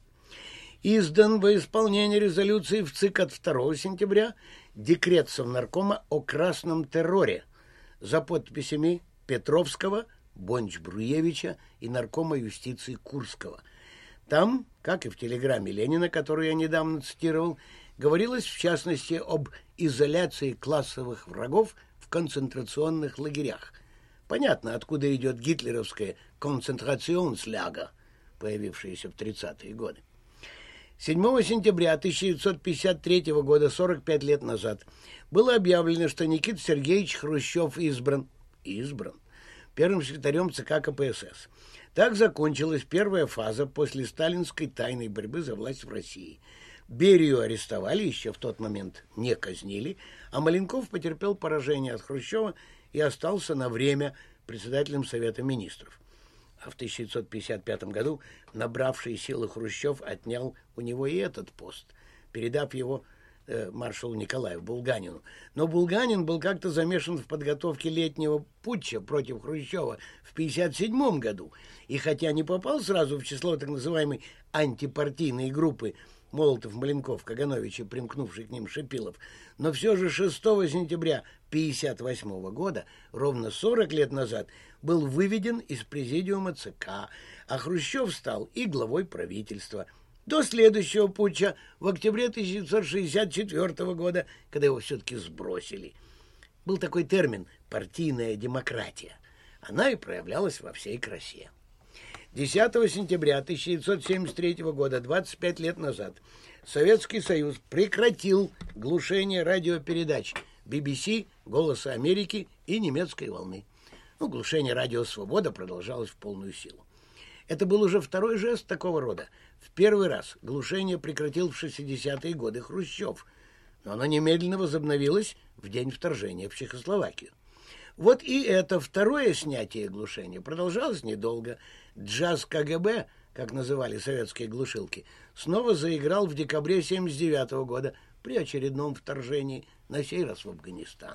издан во исполнение резолюции в ЦИК от второго сентября декрет Совнаркома о красном терроре за подписями Петровского, Бонч-Бруевича и наркома юстиции Курского. Там, как и в телеграмме Ленина, которую я недавно цитировал, говорилось в частности об изоляции классовых врагов в концентрационных лагерях. Понятно, откуда идет гитлеровское «концентрациonsляга», появившееся в тридцатые годы. седьмого сентября тысяча девятьсот пятьдесят третьего года, сорок пять лет назад, было объявлено, что Никита Сергеевич Хрущев избран, избран первым секретарем ЦК КПСС. Так закончилась первая фаза после сталинской тайной борьбы за власть в России. Берию арестовали, еще в тот момент не казнили, а Маленков потерпел поражение от Хрущева и остался на время председателем Совета министров. А в тысяча девятьсот пятьдесят пятом году набравший силы Хрущев отнял у него и этот пост, передав его э, маршалу Николаю Булганину. Но Булганин был как-то замешан в подготовке летнего путча против Хрущева в пятьдесят седьмом году. И хотя не попал сразу в число так называемой антипартийной группы Молотов, Маленков, Каганович и примкнувший к ним Шипилов, но все же шестого сентября пятьдесят восьмого года, ровно сорок лет назад, был выведен из президиума ЦК, а Хрущев стал и главой правительства. До следующего путча в октябре тысяча девятьсот шестьдесят четвёртого года, когда его все-таки сбросили. Был такой термин «партийная демократия». Она и проявлялась во всей красе. десятого сентября тысяча девятьсот семьдесят третьего года, двадцать пять лет назад, Советский Союз прекратил глушение радиопередач би би си, «Голоса Америки» и «Немецкой волны». Ну, глушение радио «Свобода» продолжалось в полную силу. Это был уже второй жест такого рода. В первый раз глушение прекратил в шестидесятые годы Хрущев, но оно немедленно возобновилось в день вторжения в Чехословакию. Вот и это второе снятие глушения продолжалось недолго. Джаз КГБ, как называли советские глушилки, снова заиграл в декабре семьдесят девятого года при очередном вторжении, на сей раз в Афганистан.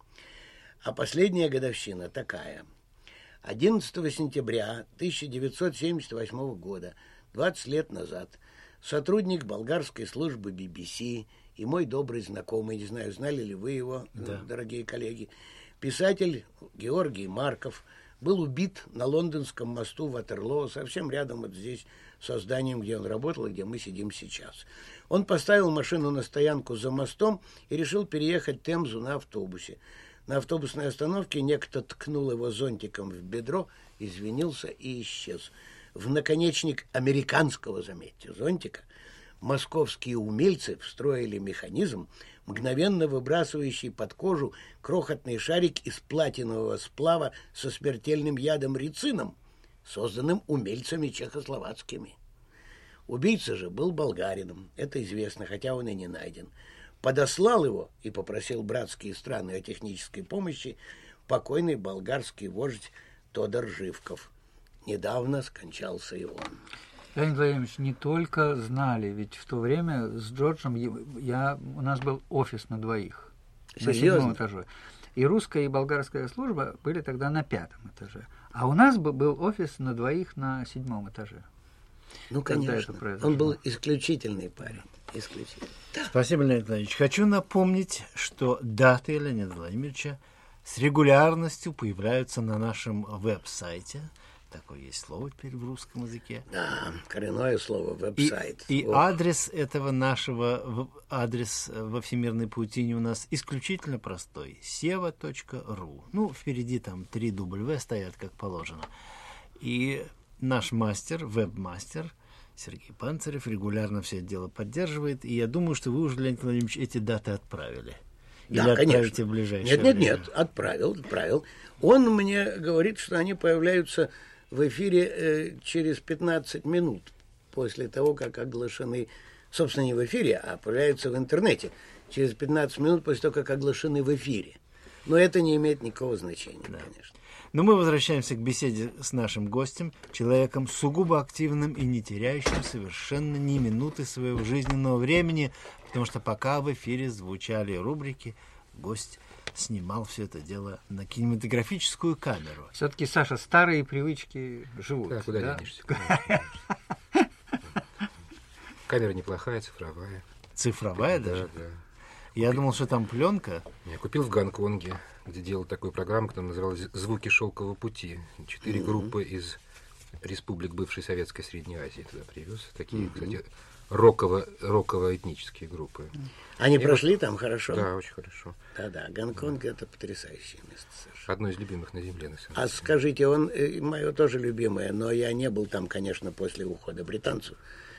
А последняя годовщина такая. одиннадцатого сентября тысяча девятьсот семьдесят восьмого года двадцать лет назад сотрудник болгарской службы би би си и мой добрый знакомый, не знаю, знали ли вы его, Да. дорогие коллеги, писатель Георгий Марков был убит на лондонском мосту Ватерлоо, совсем рядом вот здесь, со зданием, где он работал и где мы сидим сейчас. Он поставил машину на стоянку за мостом и решил переехать Темзу на автобусе. На автобусной остановке некто ткнул его зонтиком в бедро, извинился и исчез. В наконечник американского, заметьте, зонтика московские умельцы встроили механизм, мгновенно выбрасывающий под кожу крохотный шарик из платинового сплава со смертельным ядом рицином, созданным умельцами чехословацкими. Убийца же был болгарином, это известно, хотя он и не найден. Подослал его и попросил братские страны о технической помощи покойный болгарский вождь Тодор Живков. Недавно скончался и он. Леонид Владимирович, не только знали, ведь в то время с Джорджем я, у нас был офис на двоих. На седьмом этаже. И русская, и болгарская служба были тогда на пятом этаже. А у нас был офис на двоих на седьмом этаже. Ну, конечно. Он был исключительный парень. Исключительный. Да. Спасибо, Леонид Владимирович. Хочу напомнить, что даты Леонида Владимировича с регулярностью появляются на нашем веб-сайте. Такое есть слово теперь в русском языке. Да, коренное слово, веб-сайт. И, и адрес этого нашего, адрес во Всемирной паутине у нас исключительно простой. сева точка ру. Ну, впереди там три дабл ю стоят, как положено. И наш мастер, веб-мастер Сергей Панцирев регулярно все это дело поддерживает. И я думаю, что вы уже, Леонид Владимирович, эти даты отправили. Или да, отправите конечно. в ближайшее Нет, нет, время? нет, отправил, отправил. Он мне говорит, что они появляются в эфире э, через пятнадцать минут после того, как оглашены, собственно, не в эфире, а появляются в интернете. Через пятнадцать минут после того, как оглашены в эфире. Но это не имеет никакого значения, да. Конечно. Но мы возвращаемся к беседе с нашим гостем, человеком сугубо активным и не теряющим совершенно ни минуты своего жизненного времени, потому что пока в эфире звучали рубрики, гость снимал все это дело на кинематографическую камеру. Все-таки, Саша, старые привычки живут. Да, куда да? денешься? Камера неплохая, цифровая. Цифровая даже? Да, да. Я думал, что там пленка. Я купил в Гонконге, где делал такую программу, которая называлась «Звуки шелкового пути». Четыре mm-hmm. группы из республик бывшей Советской Средней Азии туда привез. Такие, mm-hmm. кстати, роково, роково-этнические группы. Они И прошли вот, там хорошо? Да, очень хорошо. Да-да, Гонконг — это потрясающее место, Саша. Одно из любимых на Земле, на самом А деле. скажите, он, э, мое тоже любимое, но я не был там, конечно, после ухода британцев.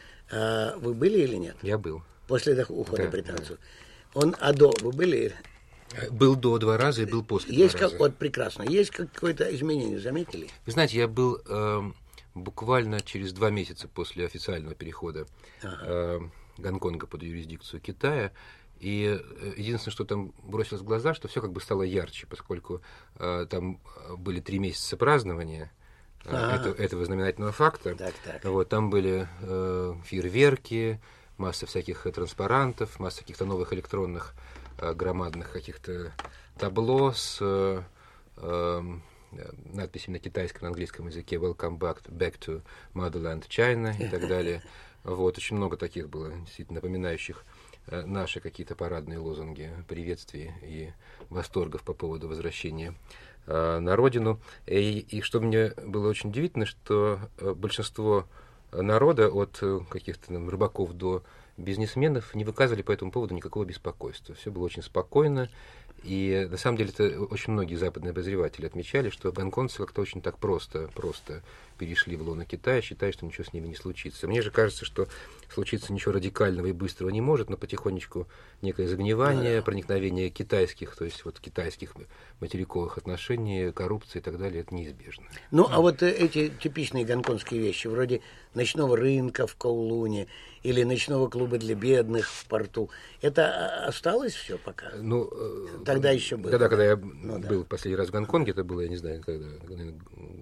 А вы были или нет? Я был. После ухода Да, британцев. Он, а до, вы были? Был до два раза и был после Есть два как, раза. вот прекрасно. Есть какое-то изменение, заметили? Вы знаете, я был э, буквально через два месяца после официального перехода Ага. э, Гонконга под юрисдикцию Китая. И э, единственное, что там бросилось в глаза, что все как бы стало ярче, поскольку э, там были три месяца празднования э, Ага. этого, этого знаменательного факта. Так, так. Вот, там были э, фейерверки, масса всяких транспарантов, масса каких-то новых электронных э, громадных каких-то табло с э, э, надписями на китайском, на английском языке «Welcome back, back to Motherland China» и так далее. Вот, очень много таких было, действительно напоминающих э, наши какие-то парадные лозунги приветствий и восторгов по поводу возвращения э, на родину. И, и что мне было очень удивительно, что э, большинство народа, от э, каких-то там рыбаков до бизнесменов, не выказывали по этому поводу никакого беспокойства. Все было очень спокойно. И на самом деле это очень многие западные обозреватели отмечали, что гонконгцы как-то очень так просто, просто перешли в лоно Китая, считая, что ничего с ними не случится. Мне же кажется, что случиться ничего радикального и быстрого не может, но потихонечку некое загнивание, да. проникновение китайских, то есть вот китайских материковых отношений, коррупции и так далее, это неизбежно. Ну, а вот эти типичные гонконгские вещи, вроде ночного рынка в Коулуне или ночного клуба для бедных в порту, это осталось все пока? Ну, тогда еще было. Тогда, когда я ну, был да. последний раз в Гонконге, это было, я не знаю, когда,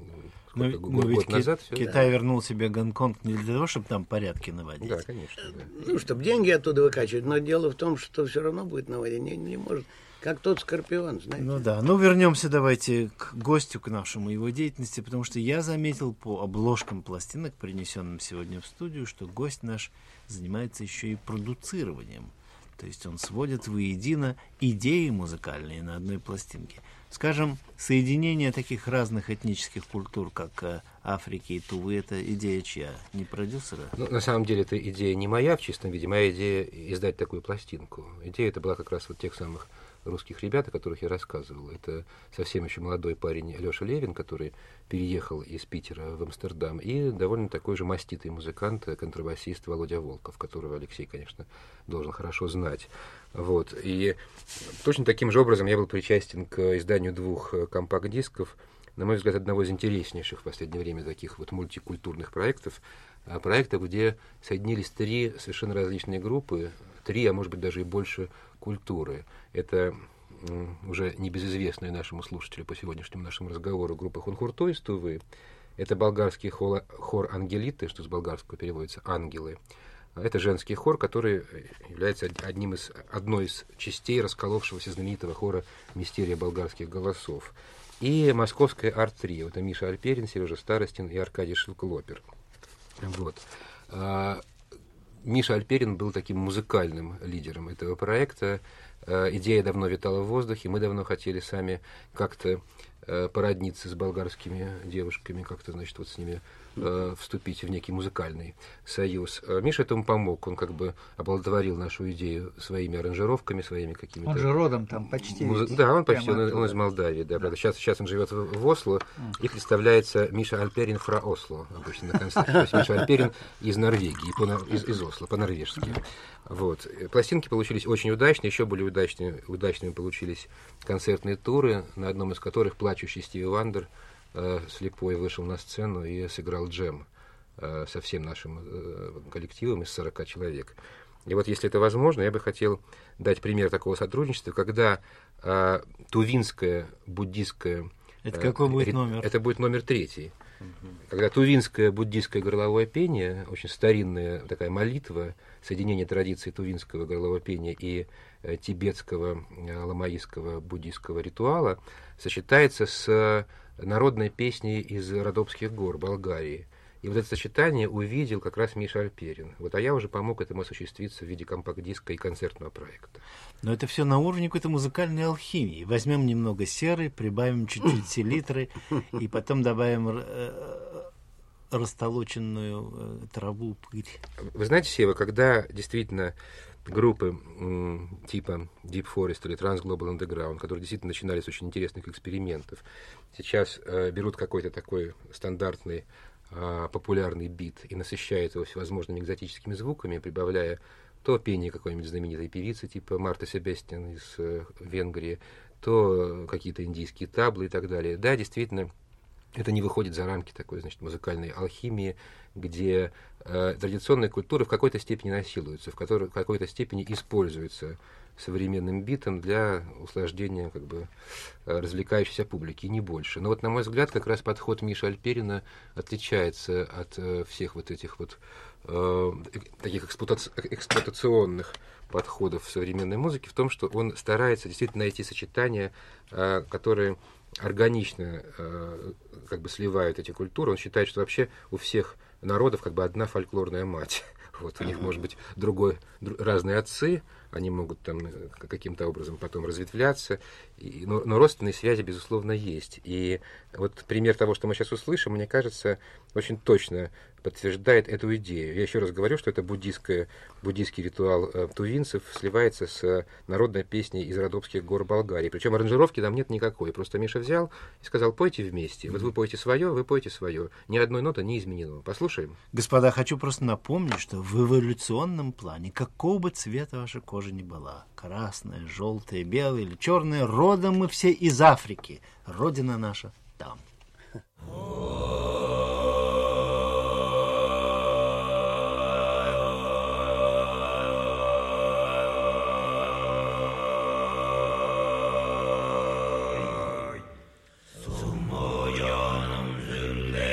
Но, сколько, но год, ведь год Ки- назад. Все, Китай да. вернул себе Гонконг не для того, чтобы там порядки наводить. Да, конечно. Да. Ну, чтобы деньги оттуда выкачивать, но дело в том, что все равно будет наводить, не, не может. Как тот Скорпион, знаете. Ну да, ну вернемся давайте к гостю, к нашему, его деятельности, потому что я заметил по обложкам пластинок, принесенным сегодня в студию, что гость наш занимается еще и продуцированием. То есть он сводит воедино идеи музыкальные на одной пластинке. Скажем, соединение таких разных этнических культур, как э, Африки и Тувы, это идея чья? Не продюсера? Ну, на самом деле, эта идея не моя в чистом виде, моя идея издать такую пластинку. Идея это была как раз вот тех самых русских ребят, о которых я рассказывал. Это совсем еще молодой парень Леша Левин, который переехал из Питера в Амстердам, и довольно такой же маститый музыкант, контрабасист Володя Волков, которого Алексей, конечно, должен хорошо знать. Вот. И точно таким же образом я был причастен к изданию двух компакт-дисков, на мой взгляд, одного из интереснейших в последнее время таких вот мультикультурных проектов, проектов, где соединились три совершенно различные группы, три, а может быть даже и больше культуры. Это м, уже небезызвестная нашему слушателю по сегодняшнему нашему разговору группа Хунхурто из Тувы. Это болгарский хор, хор Ангелиты, что с болгарского переводится «ангелы». Это женский хор, который является одним из, одной из частей расколовшегося знаменитого хора «Мистерия болгарских голосов». И московское арт-трио. Это Миша Альперин, Сережа Старостин и Аркадий Шилклопер. Вот. Миша Альперин был таким музыкальным лидером этого проекта. Идея давно витала в воздухе. Мы давно хотели сами как-то породниться с болгарскими девушками, как-то, значит, вот с ними э, вступить в некий музыкальный союз. Миша этому помог. Он как бы оплодотворил нашу идею своими аранжировками, своими какими-то... Он же родом там почти. Муз... Да, он почти, он, он из оттуда. Молдавии. Да, Да. правда. Сейчас, сейчас он живет в, в Осло и представляется Миша Альперин фра Осло обычно на концерте. То есть Миша Альперин из Норвегии, по, из, из Осло, по-норвежски. Вот. Пластинки получились очень удачные, еще более удачными, удачными получились концертные туры, на одном из которых плачущий Стиви Вандер э, слепой вышел на сцену и сыграл джем э, со всем нашим э, коллективом из сорока человек. И вот, если это возможно, я бы хотел дать пример такого сотрудничества, когда э, тувинская буддийская... Это какой будет рит- номер? Это будет номер третий. Когда тувинское буддийское горловое пение, очень старинная такая молитва, соединение традиций тувинского горлового пения и э, тибетского э, ламаистского буддийского ритуала, сочетается с народной песней из Родопских гор, Болгарии. И вот это сочетание увидел как раз Миша Альперин. Вот, а я уже помог этому осуществиться в виде компакт-диска и концертного проекта. Но это все на уровне какой-то музыкальной алхимии. Возьмем немного серы, прибавим чуть-чуть селитры, и потом добавим э, растолоченную э, траву, пыль. Вы знаете, Сева, когда действительно группы м, типа Deep Forest или Trans Global Underground, которые действительно начинали с очень интересных экспериментов, сейчас э, берут какой-то такой стандартный э, популярный бит и насыщают его всевозможными экзотическими звуками, прибавляя то пение какой-нибудь знаменитой певицы типа Марты Себестьян из э, Венгрии, то какие-то индийские таблы и так далее. Да, действительно, это не выходит за рамки такой, значит, музыкальной алхимии, где э, традиционная культура в какой-то степени насилуется, в которой, в какой-то степени используется современным битом для усложнения как бы развлекающейся публики, и не больше. Но вот, на мой взгляд, как раз подход Миши Альперина отличается от э, всех вот этих вот э, таких эксплуатаци- эксплуатационных подходов в современной музыке в том, что он старается действительно найти сочетания, э, которые органично э, как бы сливают эти культуры. Он считает, что вообще у всех народов как бы одна фольклорная мать. Вот, у них может быть другой, дру, разные отцы, они могут там каким-то образом потом разветвляться, и, но, но родственные связи, безусловно, есть. И вот пример того, что мы сейчас услышим, мне кажется, очень точно подтверждает эту идею. Я еще раз говорю, что это буддийское, буддийский ритуал э, тувинцев сливается с э, народной песней из Родопских гор Болгарии. Причем аранжировки там нет никакой. Просто Миша взял и сказал: пойте вместе. Вот вы поете свое, вы поете свое. Ни одной ноты не изменено. Послушаем. Господа, хочу просто напомнить, что в эволюционном плане, какого бы цвета ваша кожа ни была, красная, желтая, белая или черная, родом мы все из Африки. Родина наша там. Sumoyanam zille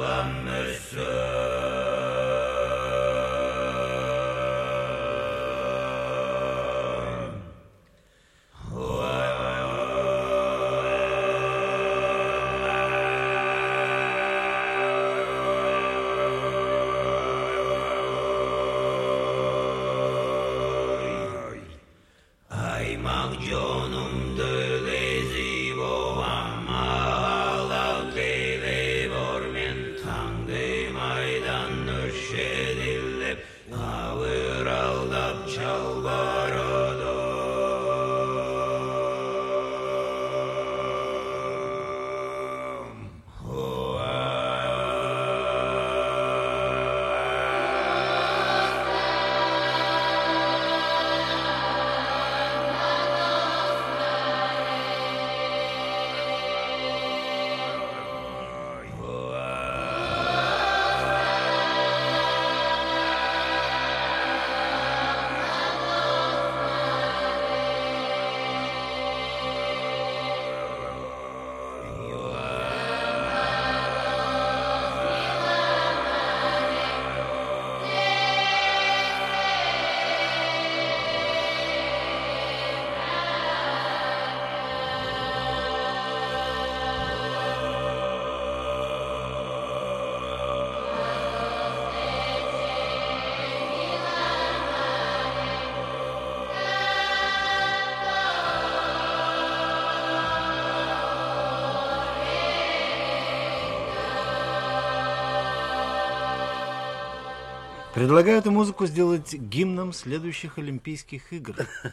Предлагаю эту музыку сделать гимном следующих Олимпийских игр.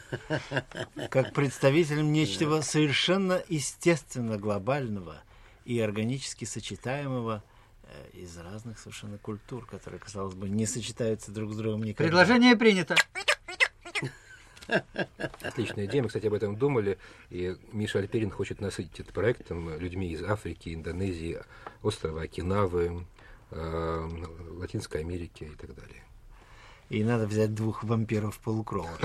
Как представителем нечто совершенно естественно глобального и органически сочетаемого э, из разных совершенно культур, которые, казалось бы, не сочетаются друг с другом никогда. Предложение принято. Отличная идея. Мы, кстати, об этом думали. И Миша Альперин хочет насытить этот проект там, людьми из Африки, Индонезии, острова Окинавы, э, Латинской Америки и так далее. И надо взять двух вампиров-полукровок.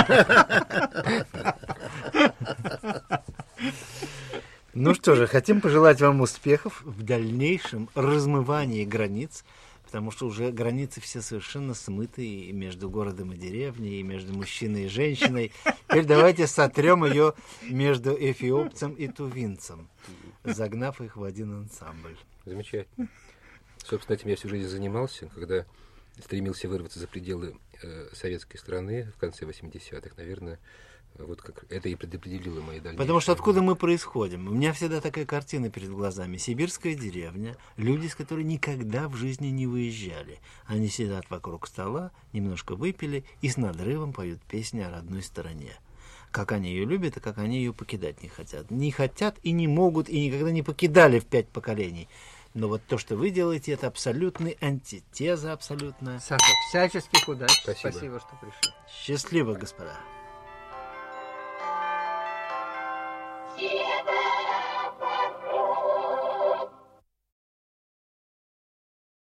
Ну что же, хотим пожелать вам успехов в дальнейшем размывании границ, потому что уже границы все совершенно смыты и между городом и деревней, и между мужчиной и женщиной. Теперь давайте сотрем ее между эфиопцем и тувинцем, загнав их в один ансамбль. Замечательно. Собственно, этим я всю жизнь занимался, когда стремился вырваться за пределы э, советской страны в конце восьмидесятых, наверное, вот как это и предопределило мои дальнейшие. Потому что откуда мы происходим? У меня всегда такая картина перед глазами. Сибирская деревня, люди, с которой никогда в жизни не выезжали. Они сидят вокруг стола, немножко выпили и с надрывом поют песни о родной стороне. Как они ее любят, и как они ее покидать не хотят. Не хотят и не могут, и никогда не покидали в пять поколений. Но вот то, что вы делаете, это абсолютная антитеза абсолютная. Саша, всяческих удач. Спасибо. Спасибо, что пришли. Счастливо, господа.